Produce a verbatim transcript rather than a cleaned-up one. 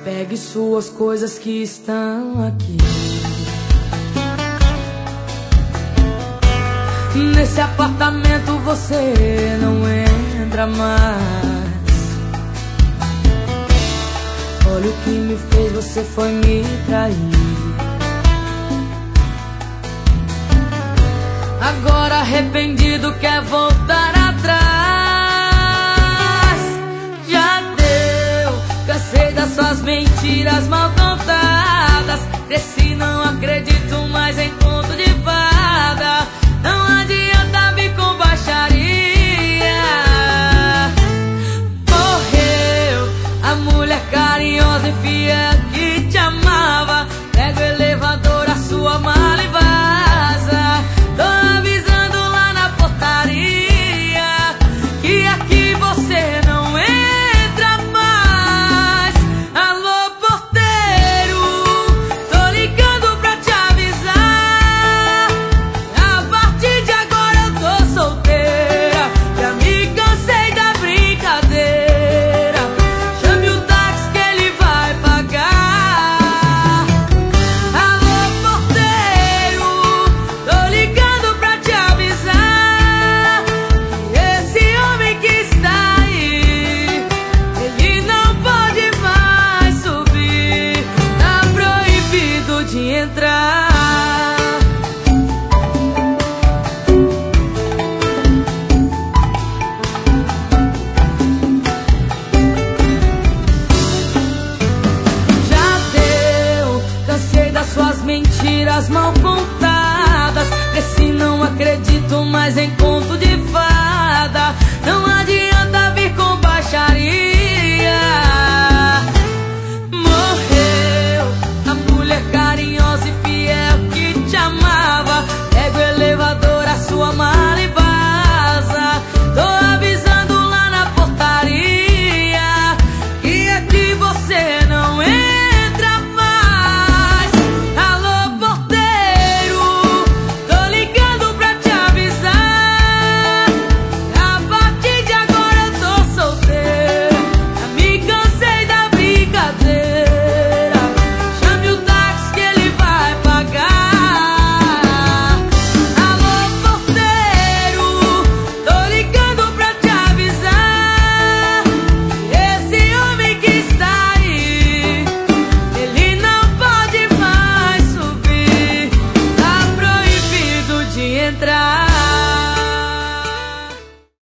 Pegue suas coisas que estão aqui. Nesse apartamento você não entra mais. Olha o que me fez, você foi me trair. Agora arrependido quer voltar atrás. Já deu, cansei das suas mentiras mal contadas. Cresci, não acredito mais em conto de fada. Não adianta vir com baixaria. Morreu a mulher carinhosa e fiel que te amava. Pega o elevador, a sua mala e vaza. Tô avisando lá na portaria que aqui você não entra mais. Alô, porteiro, tô ligando pra te avisar. A partir de agora eu tô solteira, já me cansei da brincadeira. Chame o táxi que ele vai pagar. Alô, porteiro, tô ligando pra te avisar que esse homem que está aí, ele não pode mais subir. Tá proibido de entrar. Já deu, cansei das suas mentiras mal contadas. Cresci, não acredito mais em